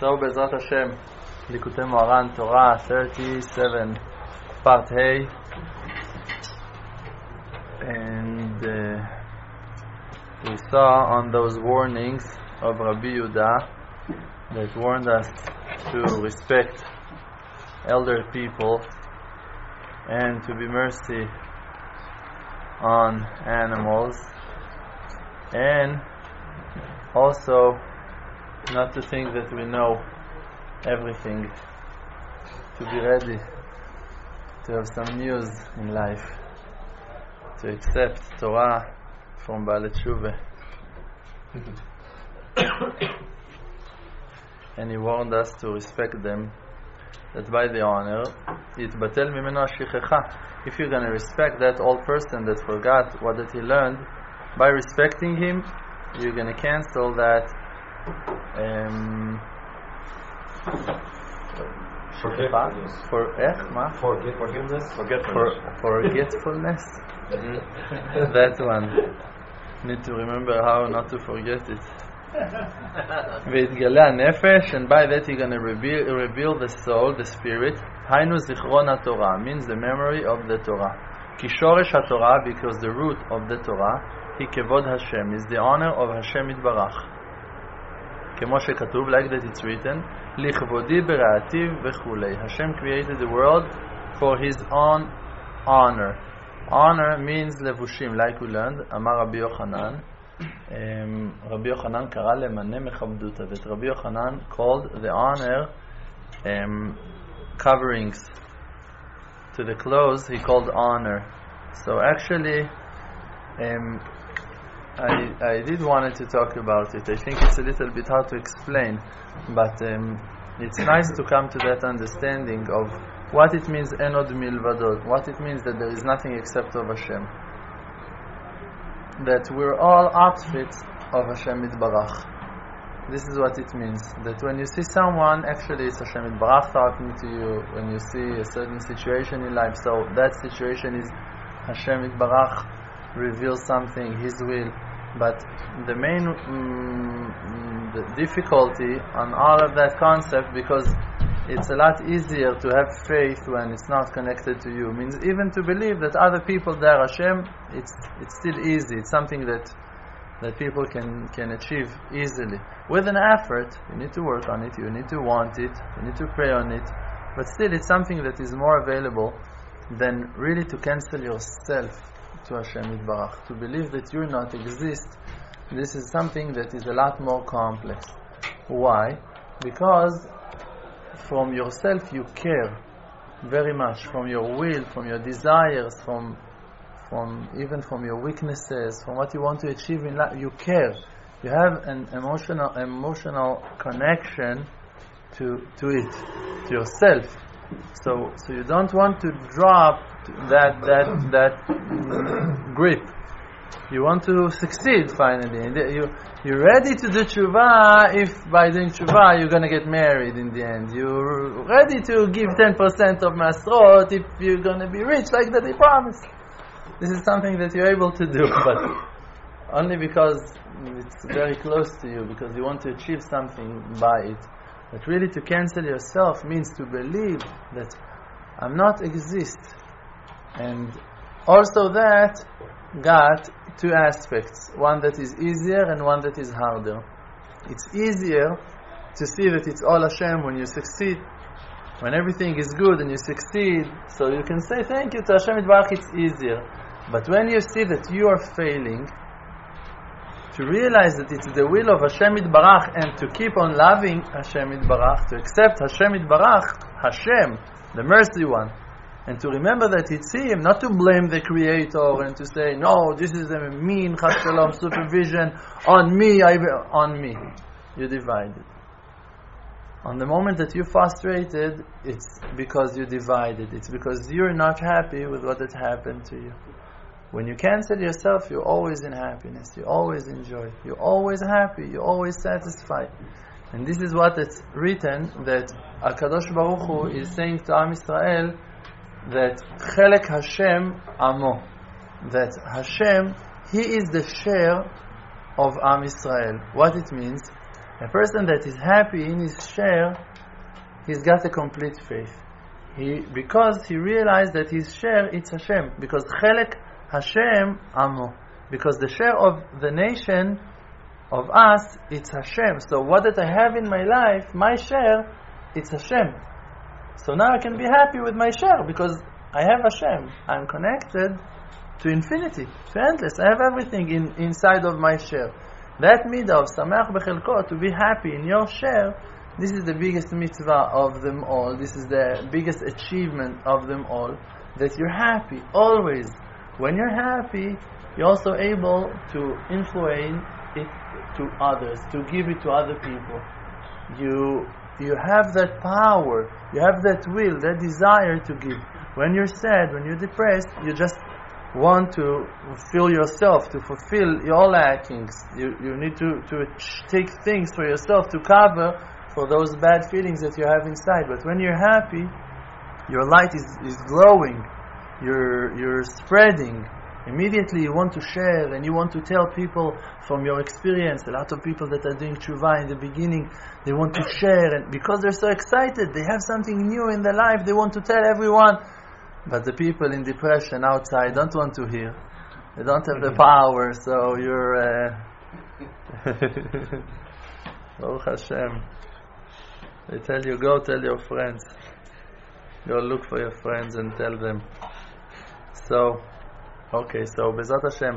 So, Bezrat Hashem, Likutei Moharan, Torah 37, Part A. And we saw on those warnings of Rabbi Yehuda that warned us to respect elder people and to be mercy on animals, and also not to think that we know everything, to be ready to have some news in life, to accept Torah from Baalei Teshuvah. And he warned us to respect them, that by the honor, yitbatel mimeno hashichecha. If you're going to respect that old person that forgot what that he learned, by respecting him, you're going to cancel that forgetfulness. That one. Need to remember how not to forget it. V'yitgaleh hanefesh, and by that you're going to reveal the soul, the spirit. Hainu zichron haTorah means the memory of the Torah. Ki shoresh haTorah, because the root of the Torah, hi kevod Hashem, is the honor of Hashem Yitbarach. Kemo shekatuv, like that it's written, lichvodi bera'ativ v'chulei. Hashem created the world for His own honor. Honor means levushim, like we learned. Amar Rabbi Yochanan. Rabbi Yochanan kara lemane mechabduta. That Rabbi Yochanan called the honor coverings. To the clothes he called honor. So actually, I did wanted to talk about it. I think it's a little bit hard to explain, but it's nice to come to that understanding of what it means enod milvadod, what it means that there is nothing except of Hashem, that we're all outfits of Hashem Yitbarach. This is what it means, that when you see someone, actually it's Hashem Yitbarach talking to you. When you see a certain situation in life, so that situation is Hashem Yitbarach reveals something, His will. But the main the difficulty on all of that concept, because it's a lot easier to have faith when it's not connected to you. Means even to believe that other people, they are Hashem, it's still easy. It's something that people can achieve easily. With an effort, you need to work on it, you need to want it, you need to pray on it, but still it's something that is more available than really to cancel yourself to Hashem Yitbarach. To believe that you not exist, this is something that is a lot more complex. Why? Because from yourself you care very much, from your will, from your desires, from even from your weaknesses, from what you want to achieve in life, you care. You have an emotional connection to it, to yourself. So you don't want to drop that grip. You want to succeed finally. And you're ready to do tshuva if by doing tshuva you're going to get married in the end. You're ready to give 10% of masrot if you're going to be rich like that they promised. This is something that you're able to do, but only because it's very close to you, because you want to achieve something by it. But really to cancel yourself means to believe that I'm not exist. And also that got two aspects, one that is easier and one that is harder. It's easier to see that it's all Hashem when you succeed, when everything is good and you succeed, so you can say thank you to Hashem Yitbarach, it's easier. But when you see that you are failing, to realize that it's the will of Hashem Yitbarach and to keep on loving Hashem Yitbarach, to accept Hashem Yitbarach, Hashem, the mercy one, and to remember that it's Him, not to blame the Creator and to say, no, this is a mean chas shalom supervision on me, you're divided. On the moment that you're frustrated, it's because you're divided. It's because you're not happy with what had happened to you. When you cancel yourself, you're always in happiness, you always enjoy, you're always happy, you're always satisfied. And this is what it's written, that HaKadosh Baruch Hu is saying to Am Yisrael, that Chelek Hashem Amo, that Hashem, He is the share of Am Yisrael. What it means? A person that is happy in his share, he's got a complete faith. Because he realized that his share, it's Hashem. Because Chelek Hashem Amo. Because the share of the nation, of us, it's Hashem. So what that I have in my life, my share, it's Hashem. So now I can be happy with my share because I have Hashem. I'm connected to infinity, to endless. I have everything inside of my share. That midah of Sameach Bechelko, to be happy in your share, this is the biggest mitzvah of them all. This is the biggest achievement of them all. That you're happy, always. When you're happy, you're also able to influence it to others, to give it to other people. You have that power, you have that will, that desire to give. When you're sad, when you're depressed, you just want to fill yourself, to fulfill your lackings. You need to take things for yourself to cover for those bad feelings that you have inside. But when you're happy, your light is glowing, you're spreading. Immediately you want to share and you want to tell people from your experience. A lot of people that are doing tshuva in the beginning, they want to share, and because they're so excited, they have something new in their life, they want to tell everyone. But the people in depression outside don't want to hear. They don't have the power, so you're Baruch Hashem. They tell you, go tell your friends. Go look for your friends and tell them. So, okay, so Bezat Hashem,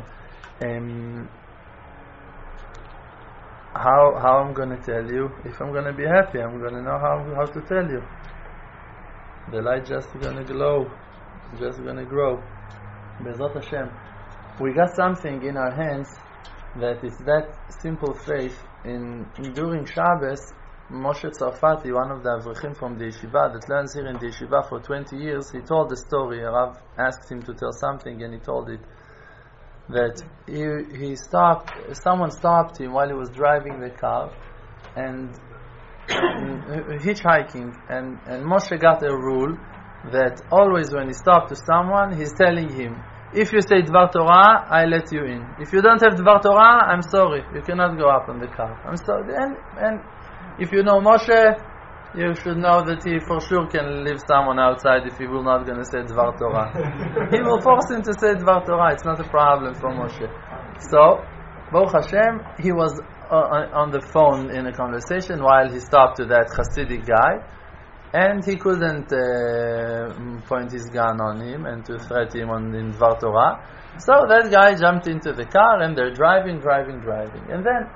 how I'm going to tell you? If I'm going to be happy, I'm going to know how to tell you. The light just going to glow, just going to grow. Bezat Hashem, we got something in our hands that is that simple faith. During Shabbos, Moshe Tzarfati, one of the Avrechim from the yeshiva that learns here in the yeshiva for 20 years, he told the story. Rav asked him to tell something and he told it. That he stopped, someone stopped him while he was driving the car and hitchhiking, and Moshe got a rule that always when he stopped to someone, he's telling him, if you say Dvar Torah, I let you in. If you don't have Dvar Torah, I'm sorry, you cannot go up on the car. I'm sorry. And if you know Moshe, you should know that he for sure can leave someone outside if he will not going to say Dvar Torah. He will force him to say Dvar Torah. It's not a problem for Moshe. So, Baruch Hashem, he was on the phone in a conversation while he stopped to that Hasidic guy, and he couldn't point his gun on him and to threat him in Dvar Torah. So that guy jumped into the car and they're driving. And then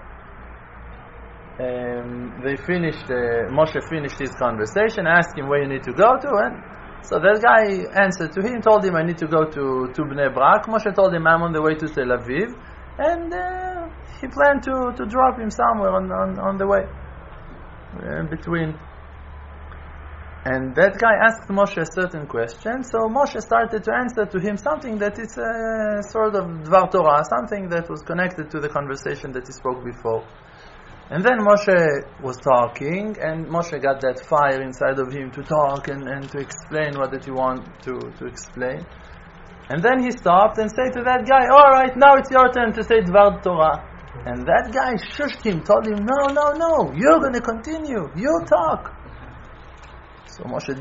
Moshe finished his conversation, asked him where you need to go to, and so that guy answered to him, told him I need to go to Bnei Brak. Moshe told him I'm on the way to Tel Aviv, and he planned to drop him somewhere on the way, between. And that guy asked Moshe a certain question, so Moshe started to answer to him something that is sort of Dvar Torah, something that was connected to the conversation that he spoke before. And then Moshe was talking, and Moshe got that fire inside of him to talk and to explain what did he want to explain. And then he stopped and said to that guy, all right, now it's your turn to say Dvar Torah. And that guy shushed him, told him, no, you're going to continue, you talk. So Moshe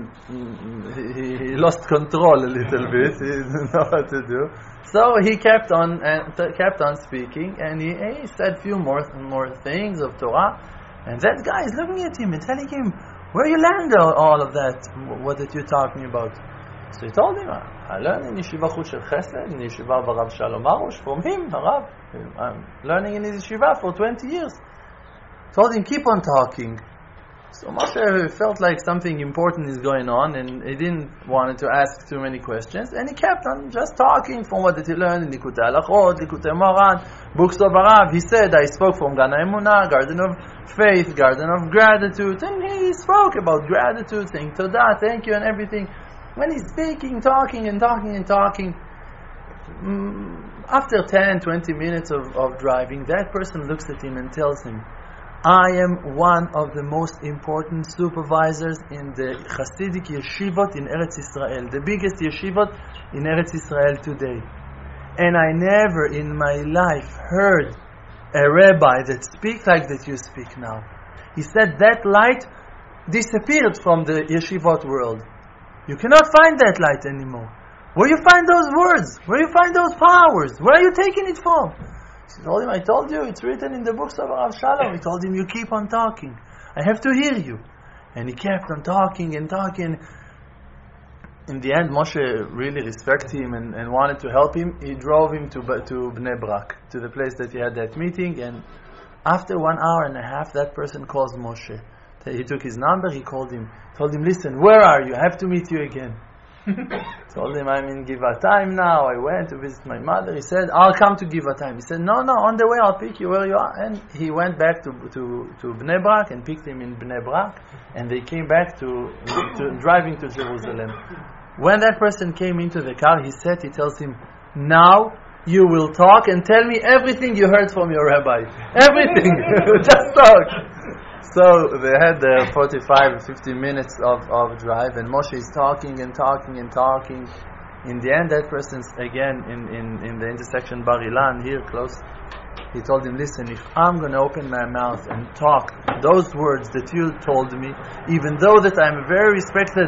he lost control a little bit, he didn't know what to do. So he kept on speaking, and he said few more things of Torah, and that guy is looking at him and telling him, where you learned all of that? What are you talking about? So he told him, I learned in Yeshiva Chut Shel Chesed, in Yeshiva Barav Shalom Arush, from him, Harav. I'm learning in his yeshiva for 20 years. Told him, keep on talking. So Moshe felt like something important is going on, and he didn't want to ask too many questions, and he kept on just talking from what did he learn in Likutei Halachot, Likutei Moharan, books of Harav. He said, I spoke from Gan HaEmunah, Garden of Faith, Garden of Gratitude, and he spoke about gratitude, saying Todah, thank you, and everything. When he's speaking, talking, after 10-20 minutes of driving, that person looks at him and tells him, I am one of the most important supervisors in the Hasidic yeshivot in Eretz Israel, the biggest yeshivot in Eretz Israel today. And I never in my life heard a rabbi that speaks like that you speak now. He said that light disappeared from the yeshivot world. You cannot find that light anymore. Where you find those words? Where you find those powers? Where are you taking it from? He told him, I told you, it's written in the books of Rav Shalom. He told him, you keep on talking. I have to hear you. And he kept on talking and talking. In the end, Moshe really respected him and wanted to help him. He drove him to Bnei Brak, to the place that he had that meeting. And after 1 hour and a half, that person calls Moshe. He took his number, he called him, told him, listen, where are you? I have to meet you again. Told him, I'm in Givatayim now. I went to visit my mother. He said, I'll come to Givatayim. He said, no, on the way I'll pick you where you are. And he went back to Bnei Brak and picked him in Bnei Brak. And they came back to driving to Jerusalem. When that person came into the car, he tells him, now you will talk and tell me everything you heard from your rabbi. Everything. Just talk. So they had 45 50 minutes of drive, and Moshe is talking and talking and talking. In the end, that person's again in the intersection Bar Ilan, here close. He told him, listen, if I'm going to open my mouth and talk those words that you told me, even though that I'm a very respected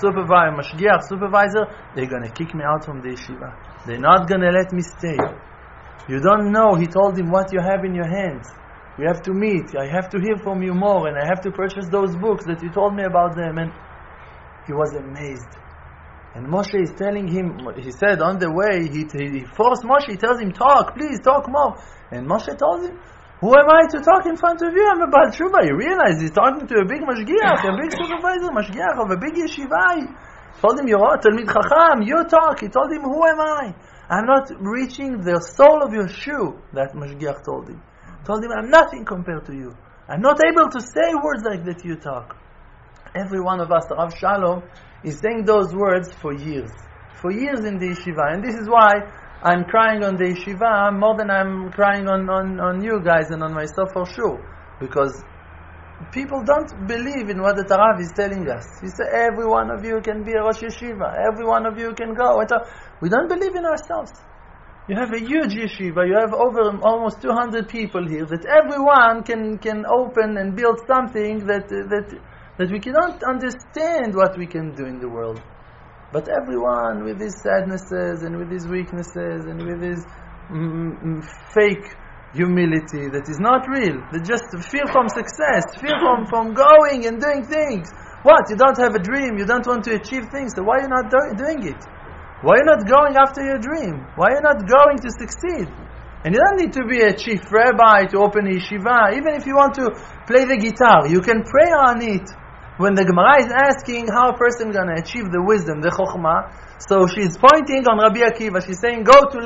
supervisor, they're going to kick me out from the yeshiva. They're not going to let me stay. You don't know, he told him, what you have in your hands. We have to meet. I have to hear from you more, and I have to purchase those books that you told me about them. And he was amazed. And Moshe is telling him, he said on the way, he forced Moshe, he tells him, talk, please, talk more. And Moshe told him, who am I to talk in front of you? I'm a Baal Tshuva. You realize he's talking to a big mashgiach, a big supervisor, mashgiach of a big yeshiva. He told him, you're a Talmid Chacham, you talk. He told him, who am I? I'm not reaching the sole of your shoe, that mashgiach told him. Told him, I'm nothing compared to you. I'm not able to say words like that you talk. Every one of us, Rav Shalom, is saying those words for years. For years in the yeshiva. And this is why I'm crying on the yeshiva more than I'm crying on you guys and on myself for sure. Because people don't believe in what the Tarav is telling us. He said, every one of you can be a Rosh Yeshiva. Every one of you can go. We don't believe in ourselves. You have a huge yeshiva, you have over almost 200 people here, that everyone can open and build something that we cannot understand what we can do in the world. But everyone with his sadnesses and with his weaknesses and with his fake humility that is not real, that just feel from success, feel from going and doing things. What? You don't have a dream, you don't want to achieve things, so why are you not doing it? Why are you not going after your dream? Why are you not going to succeed? And you don't need to be a chief rabbi to open a yeshiva. Even if you want to play the guitar, you can pray on it. When the Gemara is asking how a person is going to achieve the wisdom, the chokhmah, so she's pointing on Rabbi Akiva. She's saying, go to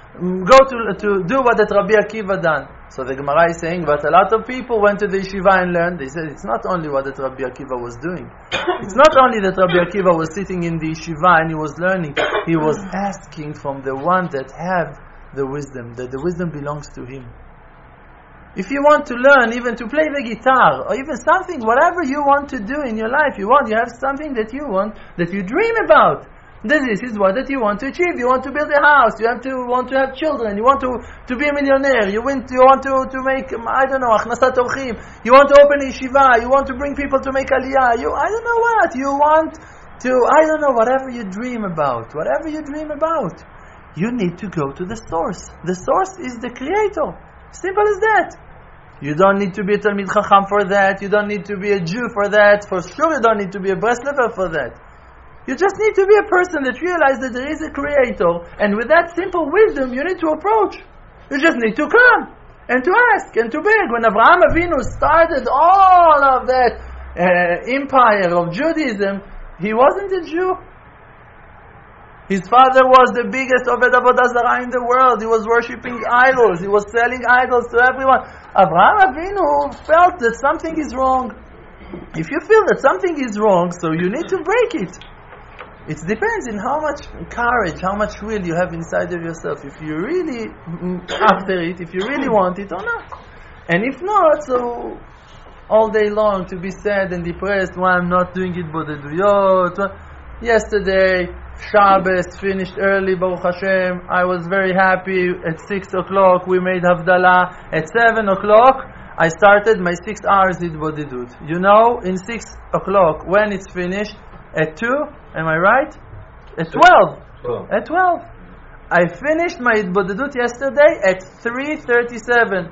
do what that Rabbi Akiva done. So the Gemara is saying, but a lot of people went to the yeshiva and learned. They said, it's not only what that Rabbi Akiva was doing. It's not only that Rabbi Akiva was sitting in the yeshiva and he was learning. He was asking from the one that had the wisdom, that the wisdom belongs to him. If you want to learn, even to play the guitar, or even something, whatever you want to do in your life, you have something that you want, that you dream about. This is what that you want to achieve. You want to build a house. You want to have children. You want to be a millionaire. You want to make, I don't know, achnasat orchim. You want to open a yeshiva. You want to bring people to make aliyah. I don't know what. You want to, I don't know, whatever you dream about. Whatever you dream about. You need to go to the source. The source is the Creator. Simple as that. You don't need to be a Talmid Chacham for that. You don't need to be a Jew for that. For sure you don't need to be a Breslever for that. You just need to be a person that realizes that there is a Creator, and with that simple wisdom you need to approach. You just need to come and to ask and to beg. When Avraham Avinu started all of that empire of Judaism, he wasn't a Jew. His father was the biggest Oved Avodah Zarah in the world. He was worshipping idols. He was selling idols to everyone. Avraham Avinu felt that something is wrong. If you feel that something is wrong, so you need to break it. It depends on how much courage, how much will you have inside of yourself. If you really after it, if you really want it or not. And if not, so all day long to be sad and depressed, why I'm not doing it, bodeduyot. Yesterday, Shabbos finished early, Baruch Hashem. I was very happy. At 6 o'clock, we made Havdalah. At 7 o'clock, I started my 6 hours Hitbodedut. You know, in 6 o'clock, when it's finished, at 2, am I right? At 12. At 12. I finished my Hitbodedut yesterday at 3:37.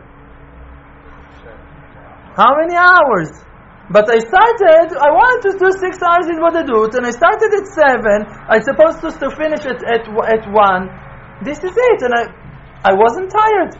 How many hours? But I wanted to do 6 hours Hitbodedut, and I started at 7. I supposed to finish at 1. This is it, and I wasn't tired.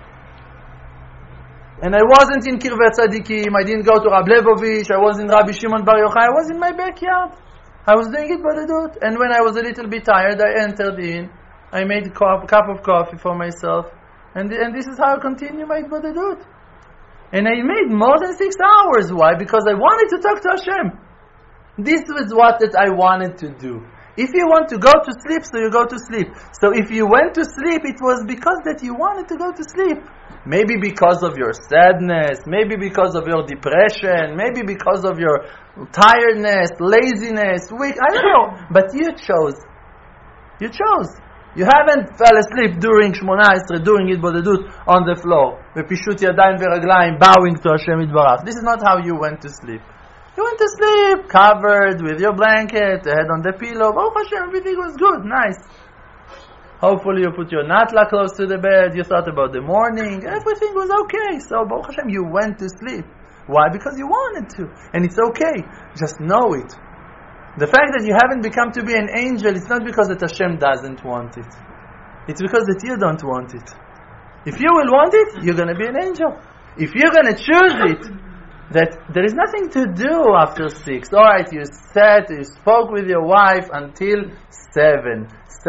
And I wasn't in Kirvet Tzadikim, I didn't go to Rab Lebovich, I was in Rabbi Shimon Bar Yochai, I was in my backyard. I was doing Hitbodedut. And when I was a little bit tired, I entered in, I made a cup of coffee for myself, and this is how I continue my Hitbodedut. And I made more than 6 hours. Why? Because I wanted to talk to Hashem. This was what that I wanted to do. If you want to go to sleep, so you go to sleep. So if you went to sleep, it was because that you wanted to go to sleep. Maybe because of your sadness, maybe because of your depression, maybe because of your tiredness, laziness, weak, I don't know. But you chose. You chose. You haven't fell asleep during Shmona Esrei, during Hitbodedut on the floor. Bepishut yadayim veraglayim, bowing to Hashem Yitbarach. This is not how you went to sleep. You went to sleep, covered with your blanket, the head on the pillow. Oh Hashem, everything was good, nice. Hopefully you put your natla close to the bed, you thought about the morning, everything was okay. So, Baruch Hashem, you went to sleep. Why? Because you wanted to. And it's okay. Just know it. The fact that you haven't become to be an angel, it's not because that Hashem doesn't want it. It's because that you don't want it. If you will want it, you're going to be an angel. If you're going to choose it, that there is nothing to do after 6. Alright, you spoke with your wife until 7.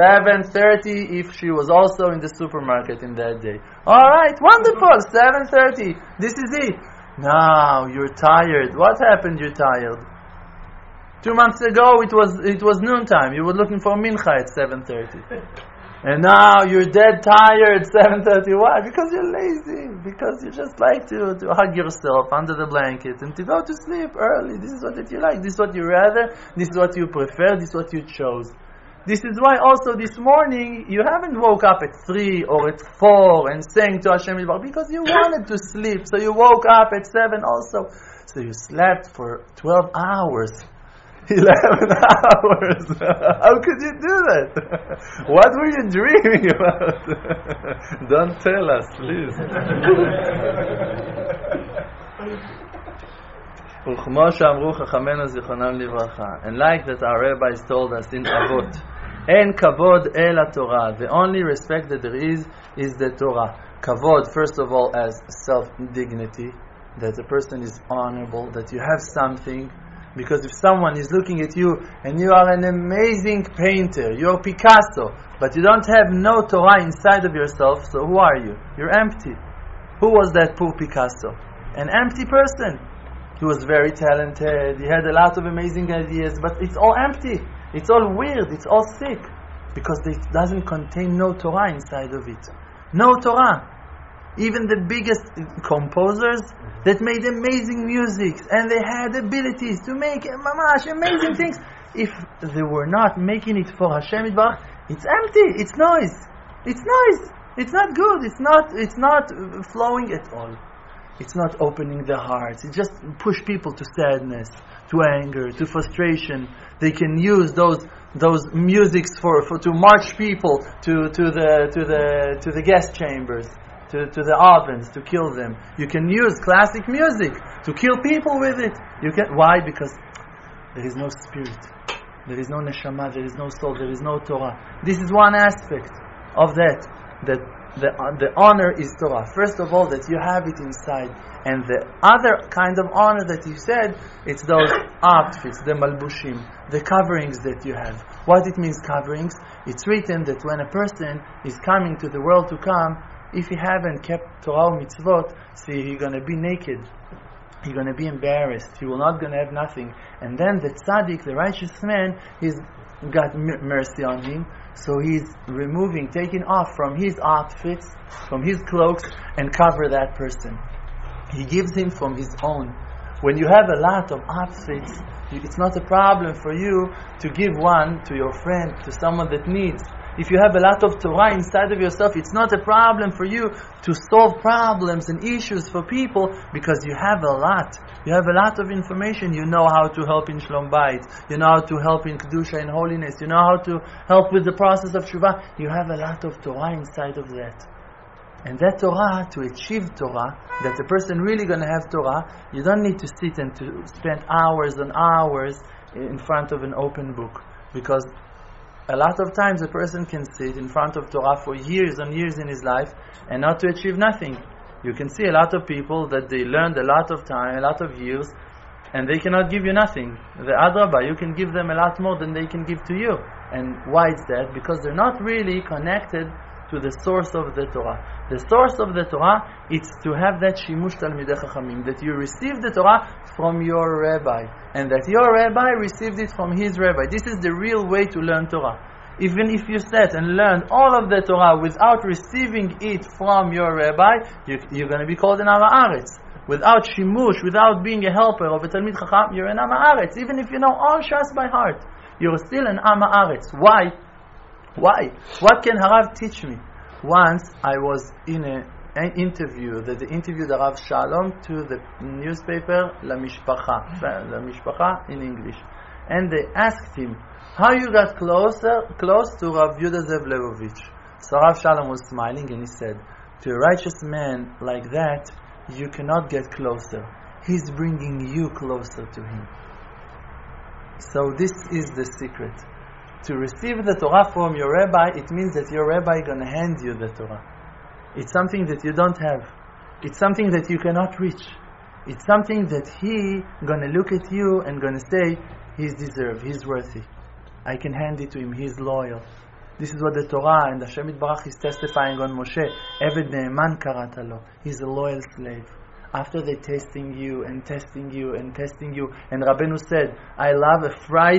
7:30 if she was also in the supermarket in that day. Alright, wonderful, 7:30. This is it. Now, you're tired. What happened you're tired? 2 months ago it was noontime. You were looking for mincha at 7:30. And now you're dead tired 7:30. Why? Because you're lazy. Because you just like to hug yourself under the blanket and to go to sleep early. This is what you like. This is what you rather. This is what you prefer. This is what you chose. This is why also this morning you haven't woke up at 3 or at 4 and sang to Hashem Yitbarach because you wanted to sleep. So you woke up at 7 also. So you slept for 12 hours. 11 hours. How could you do that? What were you dreaming about? Don't tell us, please. And like that our rabbis told us in Avot, En kavod el Torah. The only respect that there is the Torah. Kavod, first of all, as self-dignity, that a person is honorable, that you have something. Because if someone is looking at you and you are an amazing painter, you're Picasso, but you don't have no Torah inside of yourself, so who are you? You're empty. Who was that poor Picasso? An empty person. He was very talented, he had a lot of amazing ideas, but it's all empty. It's all weird, it's all sick. Because it doesn't contain no Torah inside of it. No Torah. Even the biggest composers that made amazing music and they had abilities to make mamash amazing things, if they were not making it for Hashem Yitbarach, it's empty, it's noise. It's noise. It's not good. It's not flowing at all. It's not opening the hearts. It just push people to sadness, to anger, to frustration. They can use those musics for to march people to the gas chambers. To the ovens, to kill them. You can use classic music to kill people with it. Why? Because there is no spirit. There is no neshama, there is no soul, there is no Torah. This is one aspect of that the honor is Torah. First of all, that you have it inside. And the other kind of honor that you said, it's those outfits, the malbushim, the coverings that you have. What it means, coverings? It's written that when a person is coming to the world to come, if he haven't kept Torah mitzvot, see, he's going to be naked. He's going to be embarrassed. He will not going to have nothing. And then the tzaddik, the righteous man, he's got mercy on him. So he's taking off from his outfits, from his cloaks, and cover that person. He gives him from his own. When you have a lot of outfits, it's not a problem for you to give one to your friend, to someone that needs. If you have a lot of Torah inside of yourself, it's not a problem for you to solve problems and issues for people because you have a lot. You have a lot of information. You know how to help in Shlom Bayit. You know how to help in Kedusha and holiness. You know how to help with the process of Shuvah. You have a lot of Torah inside of that. And that Torah, to achieve Torah, that the person really going to have Torah, you don't need to sit and to spend hours and hours in front of an open book. Because a lot of times a person can sit in front of Torah for years and years in his life and not to achieve nothing. You can see a lot of people that they learned a lot of time, a lot of years, and they cannot give you nothing. The Adrabah, you can give them a lot more than they can give to you. And why is that? Because they're not really connected to the source of the Torah. The source of the Torah is to have that shimush talmidei chachamim, that you receive the Torah from your rabbi, and that your rabbi received it from his rabbi. This is the real way to learn Torah. Even if you sat and learned all of the Torah without receiving it from your rabbi, you're going to be called an Am Haaretz. Without shimush, without being a helper of a talmid chacham, you're an Am Haaretz. Even if you know all Shas by heart, you're still an Am Haaretz. Why? What can Harav teach me? Once I was in an interview that they interviewed the Rav Shalom to the newspaper La Mishpacha in English, and they asked him how you got close to Rav Yehuda Zev Leibovich. So Rav Shalom was smiling and he said, to a righteous man like that, you cannot get closer. He's bringing you closer to him. So this is the secret. To receive the Torah from your rabbi, it means that your rabbi is going to hand you the Torah. It's something that you don't have. It's something that you cannot reach. It's something that he going to look at you and going to say, he's deserved, he's worthy. I can hand it to him, he's loyal. This is what the Torah and Hashem Yitbarach is testifying on Moshe. Eved ne'eman karata lo. He's a loyal slave. After they testing you and testing you and testing you, and Rabbeinu said, I like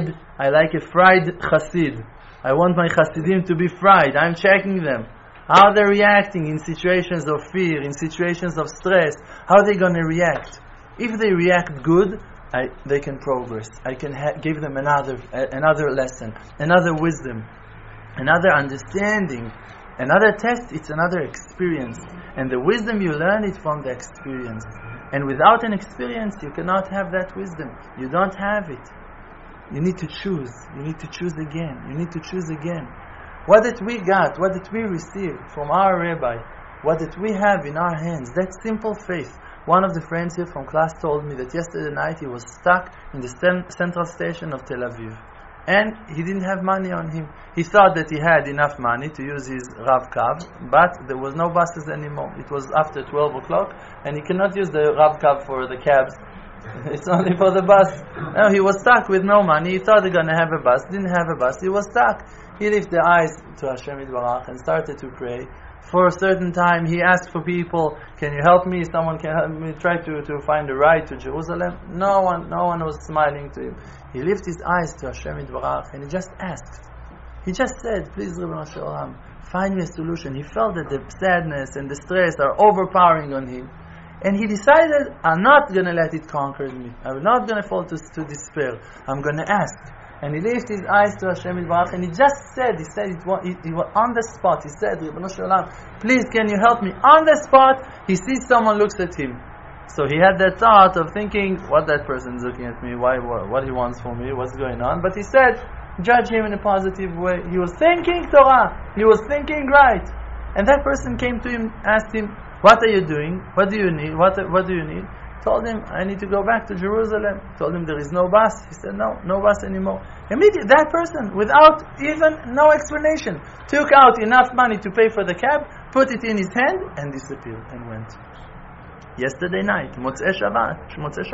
a fried chassid. I want my chassidim to be fried. I'm checking them. How they're reacting in situations of fear, in situations of stress. How are they going to react? If they react good, they can progress. I can give them another lesson, another wisdom, another understanding. Another test, it's another experience. And the wisdom you learn it from the experience. And without an experience, you cannot have that wisdom. You don't have it. You need to choose. You need to choose again. You need to choose again. What did we got? What did we receive from our rabbi? What did we have in our hands? That simple faith. One of the friends here from class told me that yesterday night he was stuck in the central station of Tel Aviv. And he didn't have money on him. He thought that he had enough money to use his Rav-Kav, but there was no buses anymore. It was after 12 o'clock, and he cannot use the Rav-Kav for the cabs. It's only for the bus. No, he was stuck with no money. He thought he was going to have a bus. Didn't have a bus. He was stuck. He lifted the eyes to Hashem Yitbarach and started to pray. For a certain time, he asked for people, can you help me? Someone can help me. Try to find a ride to Jerusalem. No one was smiling to him. He lifted his eyes to Hashem Yitbarach and he just asked. He just said, please, Ribono Shel Olam, find me a solution. He felt that the sadness and the stress are overpowering on him. And he decided, I'm not going to let it conquer me. I'm not going to fall to despair. I'm going to ask. And he lifted his eyes to Hashem Yitbarach and he just said, he was on the spot. He said, Ribono Shel Olam, please can you help me? On the spot, he sees someone looks at him. So he had that thought of thinking, what that person's looking at me, what he wants from me, what's going on. But he said, judge him in a positive way. He was thinking Torah. He was thinking right. And that person came to him, asked him, what are you doing? What do you need? What do you need? Told him, I need to go back to Jerusalem. Told him there is no bus. He said, no bus anymore. Immediately, that person, without even no explanation, took out enough money to pay for the cab, put it in his hand, and disappeared and went. Yesterday night, Motzei Shabbat.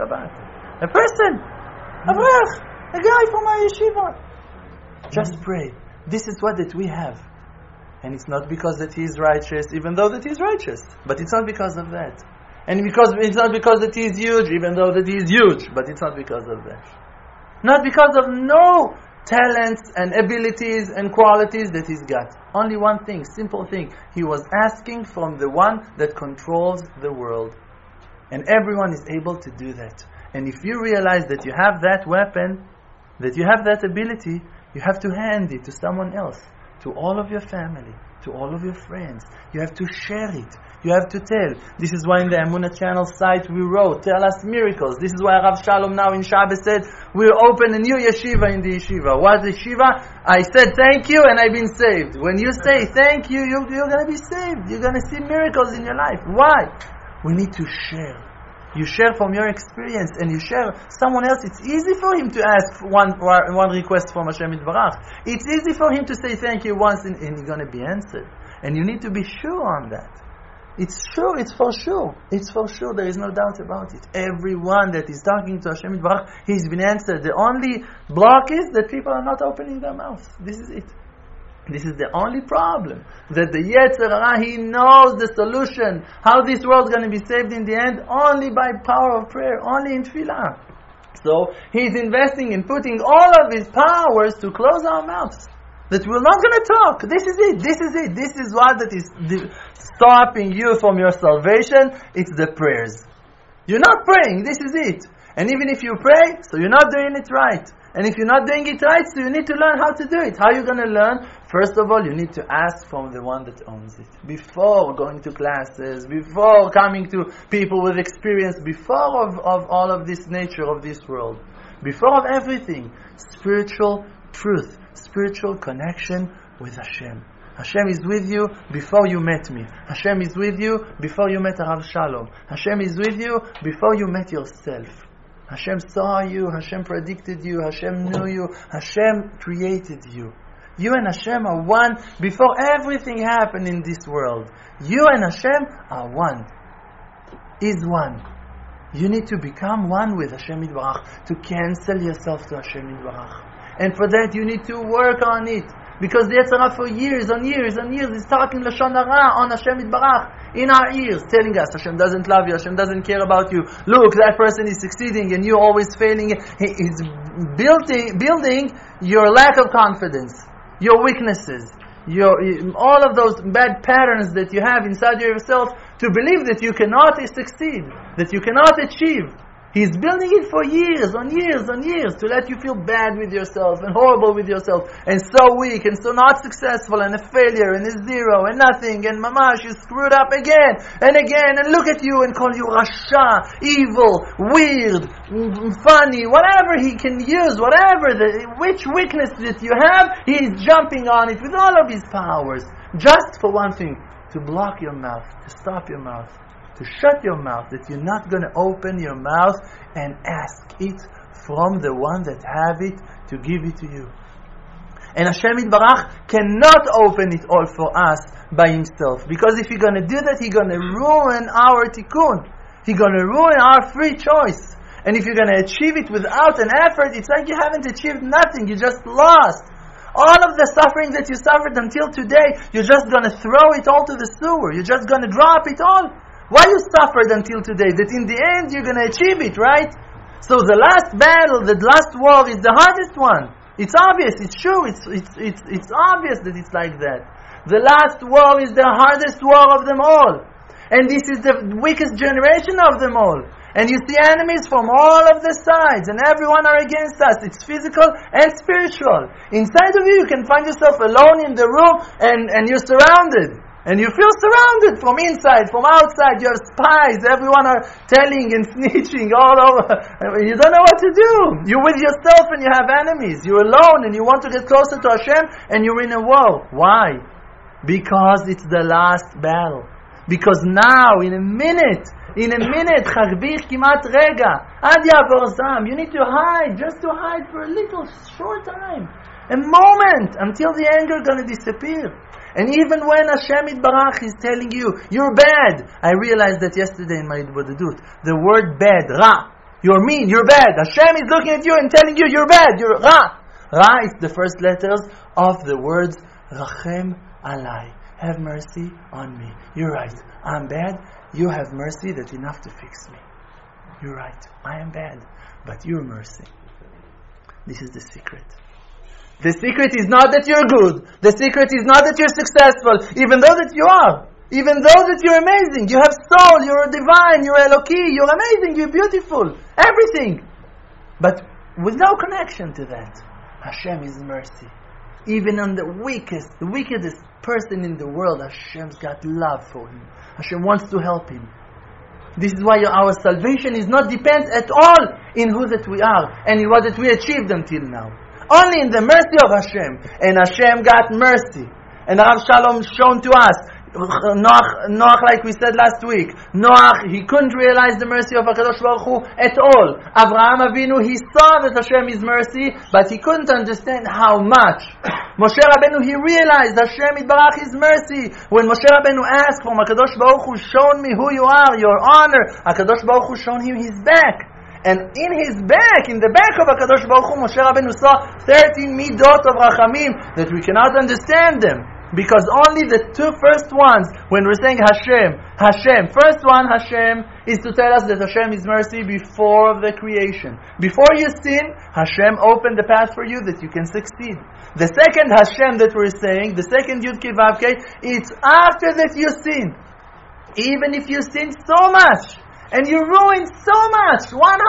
A person, Avrech, a guy from our yeshiva. Just pray. This is what that we have. And it's not because that he is righteous, even though that he is righteous. But it's not because of that. And it's not because that he is huge, even though that he is huge. But it's not because of that. Not because of no talents and abilities and qualities that he's got. Only one thing, simple thing. He was asking from the one that controls the world. And everyone is able to do that. And if you realize that you have that weapon, that you have that ability, you have to hand it to someone else, to all of your family, to all of your friends. You have to share it. You have to tell. This is why in the Emunah channel site we wrote, tell us miracles. This is why Rav Shalom now in Shabbos said, we'll open a new yeshiva in the yeshiva. What yeshiva? I said thank you and I've been saved. When you say thank you, you're going to be saved. You're going to see miracles in your life. Why? We need to share. You share from your experience and you share someone else. It's easy for him to ask one request from Hashem Yitbarach. It's easy for him to say thank you once and he's going to be answered. And you need to be sure on that. It's sure, it's for sure. It's for sure, there is no doubt about it. Everyone that is talking to Hashem Yitbarach, he's been answered. The only block is that people are not opening their mouths. This is it. This is the only problem. That the Yetzer Hara, he knows the solution. How this world is going to be saved in the end? Only by power of prayer, only in tefillah. So, he's investing in putting all of his powers to close our mouths. That we're not going to talk. This is it. This is it. This is what that is stopping you from your salvation. It's the prayers. You're not praying. This is it. And even if you pray, so you're not doing it right. And if you're not doing it right, so you need to learn how to do it. How are you going to learn? First of all, you need to ask from the one that owns it. Before going to classes, before coming to people with experience, before of all of this nature of this world. Before of everything, spiritual truth. Spiritual connection with Hashem. Hashem is with you before you met me. Hashem is with you before you met Rav Shalom. Hashem is with you before you met yourself. Hashem saw you, Hashem predicted you, Hashem knew you, Hashem created you. You and Hashem are one before everything happened in this world. You and Hashem are one. Is one. You need to become one with Hashem Yitbarach, to cancel yourself to Hashem Yitbarach. And for that you need to work on it. Because the Yetzer Hara for years and years and years is talking Lashon Hara on Hashem Yitbarach in our ears, telling us Hashem doesn't love you, Hashem doesn't care about you. Look, that person is succeeding and you're always failing. He's building your lack of confidence, your weaknesses, all of those bad patterns that you have inside yourself to believe that you cannot succeed, that you cannot achieve. He's building it for years on years on years to let you feel bad with yourself and horrible with yourself and so weak and so not successful and a failure and a zero and nothing and mamash, you screwed up again and again and look at you and call you Rasha, evil, weird, funny, whatever he can use, which weakness that you have, he's jumping on it with all of his powers. Just for one thing, to block your mouth, to stop your mouth. To shut your mouth, that you're not going to open your mouth and ask it from the one that have it to give it to you. And Hashem Yitbarach cannot open it all for us by himself. Because if you're going to do that, he's going to ruin our tikkun. He's going to ruin our free choice. And if you're going to achieve it without an effort, it's like you haven't achieved nothing. You just lost. All of the suffering that you suffered until today, you're just going to throw it all to the sewer. You're just going to drop it all. Why you suffered until today? That in the end you're going to achieve it, right? So the last battle, the last war is the hardest one. It's obvious, it's true, it's obvious that it's like that. The last war is the hardest war of them all. And this is the weakest generation of them all. And you see enemies from all of the sides, and everyone are against us. It's physical and spiritual. Inside of you, you can find yourself alone in the room, and you're surrounded. And you feel surrounded from inside, from outside. You have spies. Everyone are telling and snitching all over. You don't know what to do. You're with yourself and you have enemies. You're alone and you want to get closer to Hashem and you're in a war. Why? Because it's the last battle. Because now, in a minute, Charbich kimat rega, ad yavor zam, you need to hide, just to hide for a little short time. A moment, until the anger is going to disappear. And even when Hashem Yitbarach is telling you, you're bad. I realized that yesterday in my Bodedut. The word bad, Ra. You're mean, you're bad. Hashem is looking at you and telling you, you're bad, you're Ra. Ra is the first letters of the words, Rachem alai. Have mercy on me. You're right. I'm bad. You have mercy that's enough to fix me. You're right. I am bad. But your mercy. This is the secret. The secret is not that you're good. The secret is not that you're successful, even though that you are. Even though that you're amazing, you have soul, you're divine, you're Eloki, you're amazing, you're beautiful, everything. But with no connection to that, Hashem is mercy. Even on the wickedest person in the world, Hashem's got love for him. Hashem wants to help him. This is why our salvation is not depends at all in who that we are and in what that we achieved until now. Only in the mercy of Hashem. And Hashem got mercy. And Rav Shalom shown to us, Noach, like we said last week, Noach, he couldn't realize the mercy of HaKadosh Baruch Hu at all. Avraham Avinu, he saw that Hashem is mercy, but he couldn't understand how much. Moshe Rabbeinu, he realized Hashem Yitbarach is mercy. When Moshe Rabbeinu asked from HaKadosh Baruch Hu, show me who you are, your honor, HaKadosh Baruch Hu shown him his back. And in the back of HaKadosh Baruch Hu, Moshe Rabbeinu saw 13 midot of Rachamim that we cannot understand them. Because only the two first ones, when we're saying Hashem, first one, Hashem, is to tell us that Hashem is mercy before the creation. Before you sin, Hashem opened the path for you that you can succeed. The second Hashem that we're saying, the second Yud Kei Vav Kei, it's after that you sin. Even if you sin so much, and you ruined so much,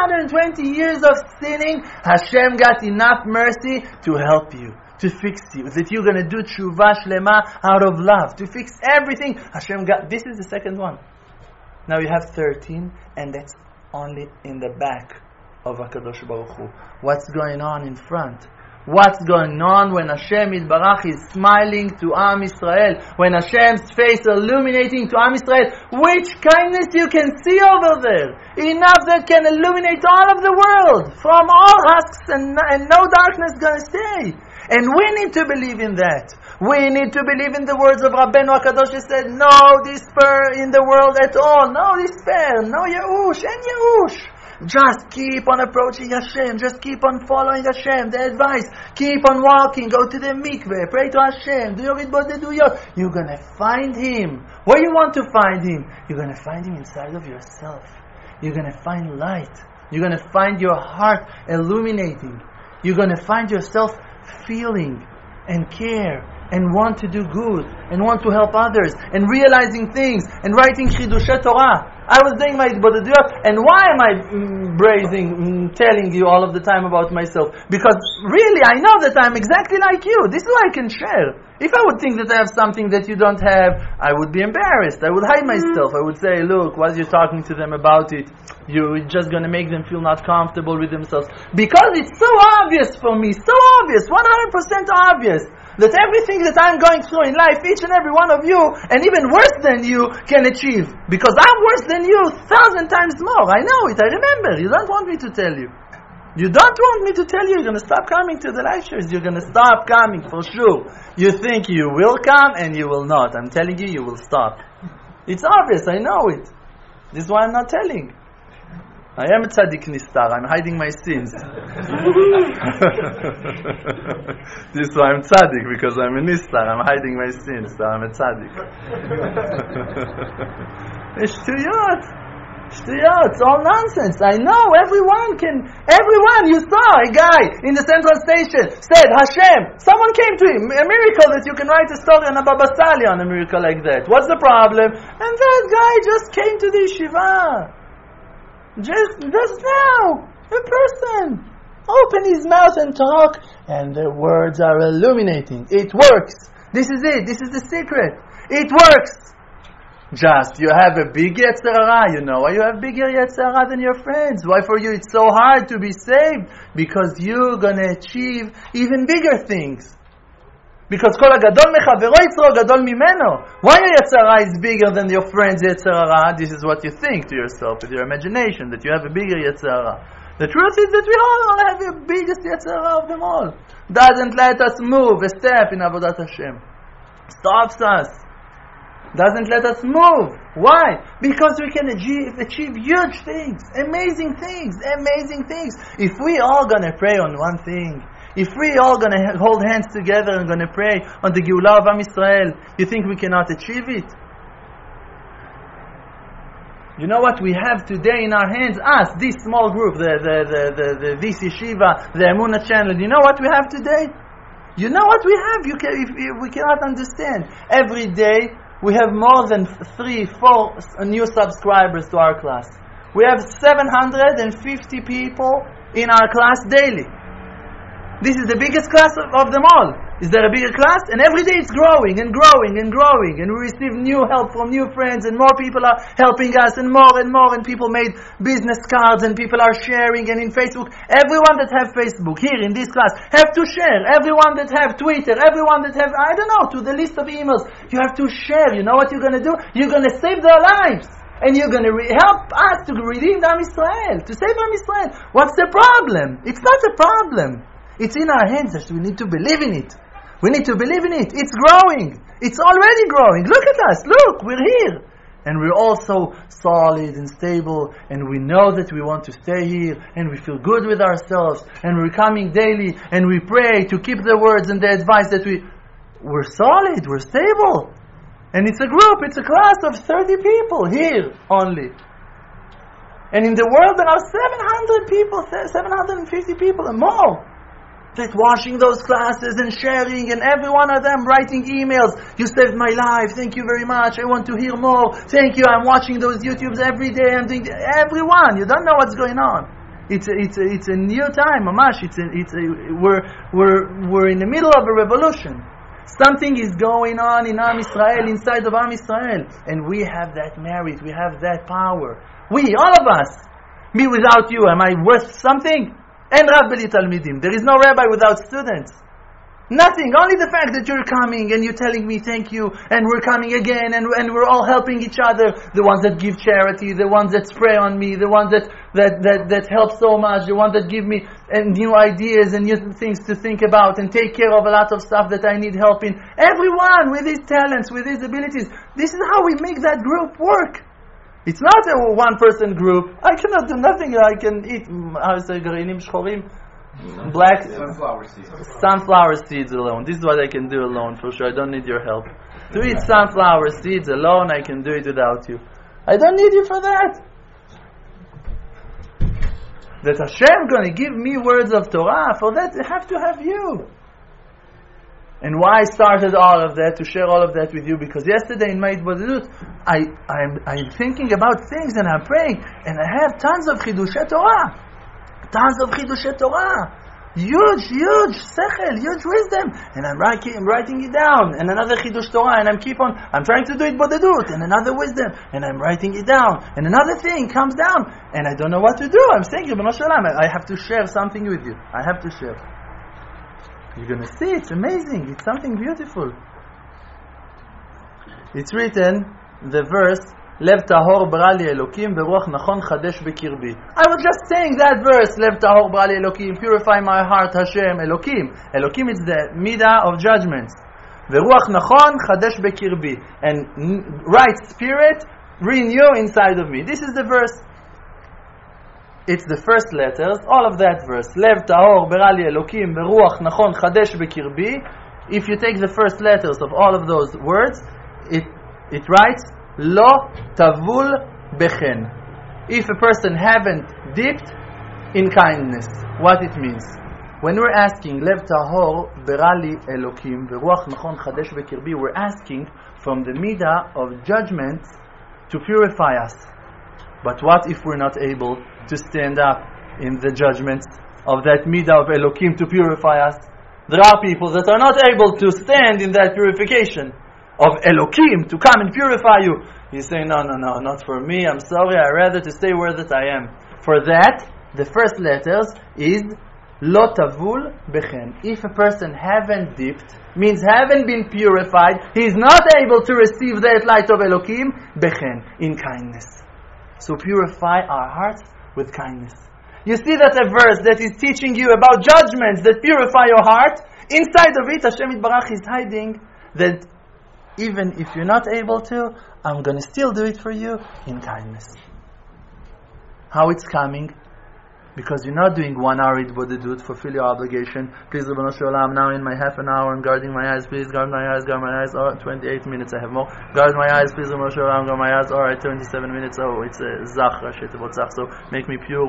120 years of sinning, Hashem got enough mercy to help you, to fix you, that you're going to do tshuva shlema out of love, to fix everything. Hashem got, this is the second one. Now you have 13, and that's only in the back of HaKadosh Baruch Hu. What's going on in front? What's going on when Hashem Yitbarach is smiling to Am Yisrael? When Hashem's face illuminating to Am Yisrael? Which kindness you can see over there? Enough that can illuminate all of the world. From all husks and no darkness going to stay. And we need to believe in that. We need to believe in the words of Rabbeinu HaKadosh. He said, no despair in the world at all. No despair. No Yehush. And Yehush. Just keep on approaching Hashem. Just keep on following Hashem. The advice. Keep on walking. Go to the mikveh. Pray to Hashem. Do your vidbodeduyot. You're going to find Him. Where you want to find Him? You're going to find Him inside of yourself. You're going to find light. You're going to find your heart illuminating. You're going to find yourself feeling and care and want to do good and want to help others and realizing things and writing Chidushay Torah. I was doing my Bodeduyot, and why am I telling you all of the time about myself? Because really I know that I'm exactly like you. This is what I can share. If I would think that I have something that you don't have, I would be embarrassed. I would hide myself. I would say, look, what are you talking to them about it? You're just going to make them feel not comfortable with themselves. Because it's so obvious for me, so obvious, 100% obvious, that everything that I'm going through in life, each and every one of you, and even worse than you, can achieve. Because I'm worse than you 1,000 times more. I know it, I remember. You don't want me to tell you. You don't want me to tell you you're going to stop coming to the lectures. You're going to stop coming for sure. You think you will come and you will not. I'm telling you, you will stop. It's obvious, I know it. This is why I'm not telling. I am a tzaddik nistar. I'm hiding my sins. This is why I'm tzaddik, because I'm a nistar. I'm hiding my sins, so I'm a tzaddik. It's shtuyot, it's all nonsense. I know, everyone, you saw a guy in the central station said, Hashem, someone came to him, a miracle that you can write a story on a Baba Sali on a miracle like that. What's the problem? And that guy just came to the yeshiva. Just now, a person open his mouth and talk, and the words are illuminating. It works. This is it. This is the secret. It works. Just, you have a big Yetzer Hara. You know why you have bigger Yetzer Hara than your friends? Why for you it's so hard to be saved? Because you're going to achieve even bigger things. Because Kol HaGadol Mechavero Yitzro Gadol Mimeno. Why your Yetzer Hara is bigger than your friend's Yetzer Hara? This is what you think to yourself with your imagination, that you have a bigger Yetzer Hara. The truth is that we all have the biggest Yetzer Hara of them all. Doesn't let us move a step in Avodat Hashem. Stops us. Doesn't let us move. Why? Because we can achieve huge things, amazing things. If we all gonna pray on one thing, if we all gonna hold hands together and gonna pray on the Geulah of Am Yisrael, you think we cannot achieve it? You know what we have today in our hands? Us, this small group, this yeshiva, the Emunah channel. You know what we have today? You know what we have? We cannot understand. Every day we have more than 3-4 new subscribers to our class. We have 750 people in our class daily. This is the biggest class of them all. Is there a bigger class? And every day it's growing and growing and growing, and we receive new help from new friends, and more people are helping us, and more, and people made business cards, and people are sharing, and in Facebook, everyone that have Facebook here in this class have to share. Everyone that have Twitter, everyone that have, I don't know, to the list of emails, you have to share. You know what you're going to do? You're going to save their lives. And you're going to help us to redeem Am Yisrael, to save Am Yisrael. What's the problem? It's not a problem. It's in our hands. We need to believe in it. We need to believe in it. It's growing. It's already growing. Look at us. Look, we're here. And we're also solid and stable. And we know that we want to stay here. And we feel good with ourselves. And we're coming daily. And we pray to keep the words and the advice that we're solid. We're stable. And it's a group. It's a class of 30 people here only. And in the world there are 700 people, 750 people and more. That watching those classes and sharing, and every one of them writing emails. You saved my life. Thank you very much. I want to hear more. Thank you. I'm watching those YouTubes every day. I'm thinking, everyone. You don't know what's going on. It's a new time, mamash. We're in the middle of a revolution. Something is going on in Am Yisrael, inside of Am Yisrael, and we have that merit. We have that power. We, all of us. Me without you, am I worth something? And Rav Beli Talmidim. There is no rabbi without students. Nothing. Only the fact that you're coming and you're telling me thank you, and we're coming again, and we're all helping each other. The ones that give charity, the ones that spray on me, the ones that help so much, the ones that give me new ideas and new things to think about and take care of a lot of stuff that I need help in. Everyone with his talents, with his abilities. This is how we make that group work. It's not a one-person group. I cannot do nothing. I can eat, black sunflower seeds alone. This is what I can do alone, for sure. I don't need your help. To eat sunflower seeds alone, I can do it without you. I don't need you for that. That Hashem going to give me words of Torah, for that I have to have you. And why I started all of that, to share all of that with you, because yesterday in my Hitbodedut, I'm thinking about things and I'm praying, and I have tons of Chidushay Torah. Tons of Chidushay Torah. Huge sechel, huge wisdom. And I'm writing it down. And another Chidush Torah, and I'm trying to do it Bodedut, and another wisdom, and I'm writing it down. And another thing comes down, and I don't know what to do. I'm saying, Ribono Shel Olam, I have to share something with you. I have to share. You're going to see, it's amazing. It's something beautiful. It's written, the verse, Lev tahor bara li Elokim beruach nachon chadesh bekirbi. I was just saying that verse, Lev tahor bara li Elokim, purify my heart, Hashem, Elokim. Elokim is the midah of judgments. Beruach nachon chadesh bekirbi. And right spirit, renew inside of me. This is the verse. It's the first letters, all of that verse. Lev tahor bara li Elokim beruach nachon chadesh bekirbi. If you take the first letters of all of those words, it writes Lo tavul bechen. If a person haven't dipped in kindness, what it means? When we're asking Lev tahor bara li Elokim beruach nachon chadesh bekirbi, we're asking from the midah of judgment to purify us. But what if we're not able to stand up in the judgments of that midah of Elokim to purify us? There are people that are not able to stand in that purification of Elokim to come and purify you. He's saying, no, not for me. I'm sorry. I'd rather to stay where that I am. For that, the first letters is Lo tavul bechen. If a person haven't dipped, means haven't been purified, he is not able to receive that light of Elokim, bechen, in kindness. So purify our hearts with kindness. You see that a verse that is teaching you about judgments that purify your heart. Inside of it, Hashem Yitbarach is hiding that even if you're not able to, I'm going to still do it for you in kindness. How it's coming? Because you're not doing 1 hour Hitbodedut, fulfill your obligation. Please, Ribono Shel Olam, now in my half an hour, I'm guarding my eyes. Please, guard my eyes. Oh, 28 minutes, I have more. Guard my eyes, please, Ribono Shel Olam, guard my eyes. Alright, 27 minutes. Oh, it's a Zach, Rashi Tevot Zach. So, make me pure.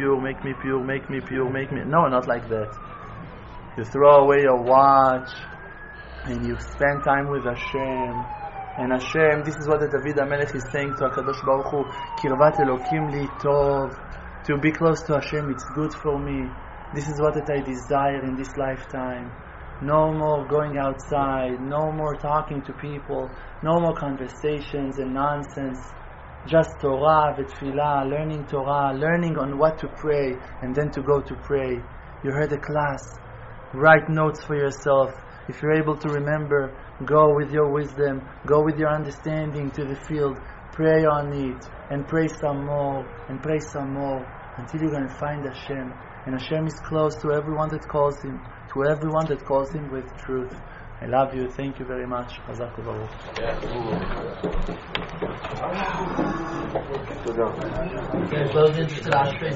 No, not like that. You throw away your watch, and you spend time with Hashem, And Hashem, this is what the David HaMelech is saying to HaKadosh Baruch Hu, Kirvat Elokim li tov, to be close to Hashem, it's good for me. This is what I desire in this lifetime. No more going outside, no more talking to people, no more conversations and nonsense. Just Torah, Tefillah, learning Torah, learning on what to pray, and then to go to pray. You heard a class, write notes for yourself. If you're able to remember, go with your wisdom, go with your understanding to the field, pray on it, and pray some more, and pray some more, until you're going to find Hashem. And Hashem is close to everyone that calls Him, to everyone that calls Him with truth. I love you. Thank you very much. Chazak u'baruch.